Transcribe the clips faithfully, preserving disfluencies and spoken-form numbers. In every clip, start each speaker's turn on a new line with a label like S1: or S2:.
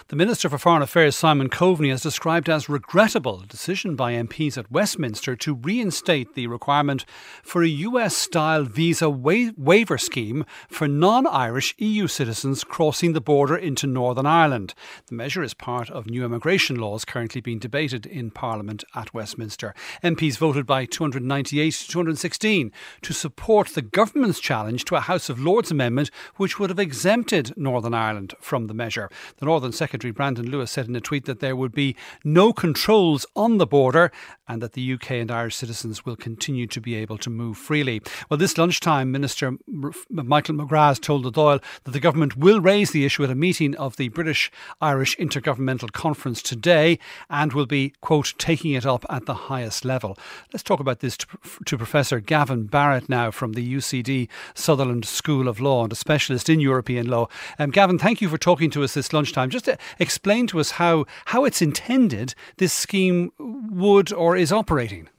S1: The Minister for Foreign Affairs, Simon Coveney, has described as regrettable a decision by M Ps at Westminster to reinstate the requirement for a U S-style visa wa- waiver scheme for non-Irish E U citizens crossing the border into Northern Ireland. The measure is part of new immigration laws currently being debated in Parliament at Westminster. M Ps voted by two hundred ninety-eight to two hundred sixteen to support the government's challenge to a House of Lords amendment which would have exempted Northern Ireland from the measure. The Northern Secretary Brandon Lewis said in a tweet that there would be no controls on the border and that the U K and Irish citizens will continue to be able to move freely. Well, this lunchtime, Minister Michael McGrath told the Dáil that the government will raise the issue at a meeting of the British-Irish Intergovernmental Conference today and will be, quote, taking it up at the highest level. Let's talk about this to, to Professor Gavin Barrett now from the U C D Sutherland School of Law and a specialist in European law. Um, Gavin, thank you for talking to us this lunchtime. Just to explain to us how, how it's intended this scheme would or is operating.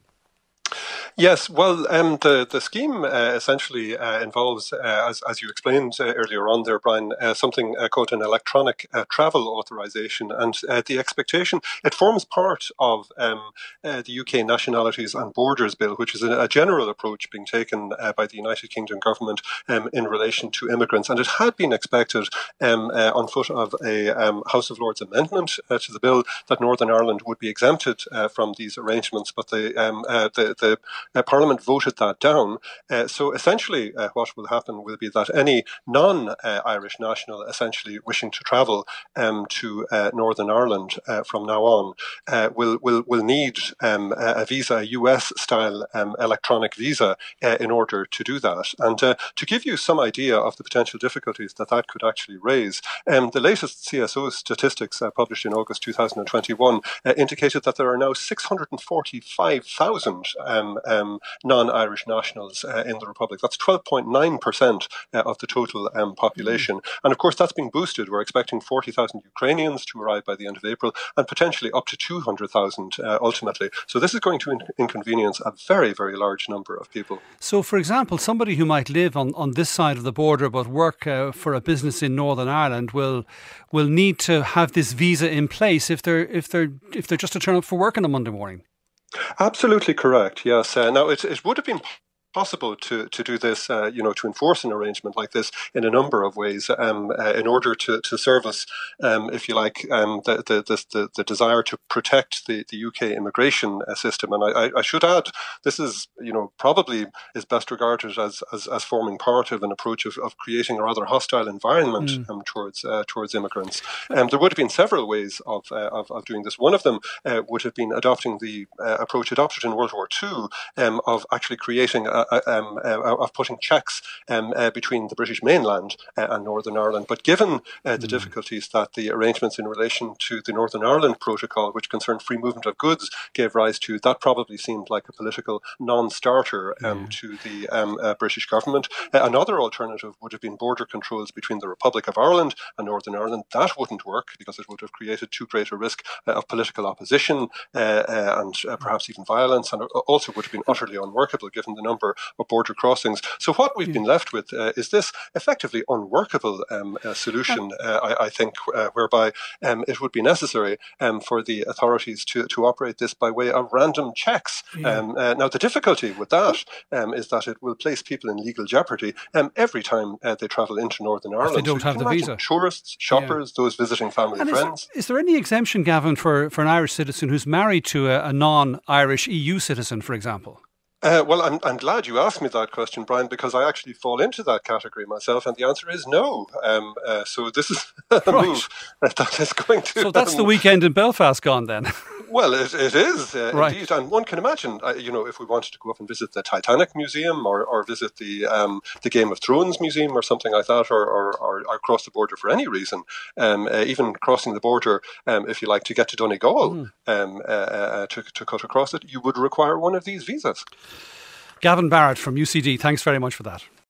S2: Yes, well, um, the the scheme uh, essentially uh, involves, uh, as as you explained uh, earlier on there, Brian, uh, something uh, called an electronic uh, travel authorisation, and uh, the expectation it forms part of um, uh, the U K Nationalities and Borders Bill, which is a, a general approach being taken uh, by the United Kingdom government um, in relation to immigrants, and it had been expected um, uh, on foot of a um, House of Lords amendment uh, to the bill that Northern Ireland would be exempted uh, from these arrangements, but the um, uh, the, the Uh, Parliament voted that down. Uh, so essentially uh, what will happen will be that any non-Irish uh, national essentially wishing to travel um, to uh, Northern Ireland uh, from now on uh, will, will, will need um, a visa, a U S-style um, electronic visa uh, in order to do that. And uh, to give you some idea of the potential difficulties that that could actually raise, um, the latest C S O statistics uh, published in August two thousand twenty-one uh, indicated that there are now six hundred forty-five thousand um, Um, non-Irish nationals uh, in the Republic. That's twelve point nine percent uh, of the total um, population. Mm-hmm. And of course, that's being boosted. We're expecting forty thousand Ukrainians to arrive by the end of April and potentially up to two hundred thousand uh, ultimately. So this is going to in- inconvenience a very, very large number of people.
S1: So, for example, somebody who might live on, on this side of the border but work uh, for a business in Northern Ireland will will need to have this visa in place if they're if they're if they're just to turn up for work on a Monday morning.
S2: Absolutely correct. Yes. Uh, now, it, it would have been possible to to do this, uh, you know, to enforce an arrangement like this in a number of ways, um, uh, in order to to service, um, if you like, um, the, the the the desire to protect the, the U K immigration uh, system. And I, I should add, this is, you know, probably is best regarded as as, as forming part of an approach of, of creating a rather hostile environment mm. um, towards uh, towards immigrants. Um, there would have been several ways of uh, of, of doing this. One of them uh, would have been adopting the uh, approach adopted in World War Two um, of actually creating a Uh, um, uh, of putting checks um, uh, between the British mainland uh, and Northern Ireland. But given uh, the mm. difficulties that the arrangements in relation to the Northern Ireland Protocol, which concerned free movement of goods, gave rise to, that probably seemed like a political non-starter um, mm. to the um, uh, British government. Uh, another alternative would have been border controls between the Republic of Ireland and Northern Ireland. That wouldn't work because it would have created too great a risk uh, of political opposition uh, uh, and uh, perhaps even violence, and also would have been utterly unworkable given the number of border crossings. So what we've been left with uh, is this effectively unworkable um, uh, solution, uh, I, I think, uh, whereby um, it would be necessary um, for the authorities to, to operate this by way of random checks. Yeah. Um, uh, now, the difficulty with that um, is that it will place people in legal jeopardy um, every time uh, they travel into Northern Ireland.
S1: If they don't
S2: so
S1: have the visa.
S2: Tourists, shoppers, yeah. those visiting family and friends.
S1: Is, is there any exemption, Gavin, for, for an Irish citizen who's married to a, a non-Irish E U citizen, for example?
S2: Uh, well, I'm I'm glad you asked me that question, Brian, because I actually fall into that category myself, and the answer is no. Um, uh, so this is a
S1: right.
S2: move that is going to.
S1: So that's
S2: um,
S1: the weekend in Belfast gone then.
S2: Well, it, it is uh,
S1: right.
S2: indeed, and one can imagine, uh, you know, if we wanted to go up and visit the Titanic Museum or, or visit the um, the Game of Thrones Museum or something like that, or or, or, or cross the border for any reason, um, uh, even crossing the border, um, if you like, to get to Donegal, mm. um, uh, uh, to to cut across it, you would require one of these visas.
S1: Gavin Barrett from U C D, thanks very much for that.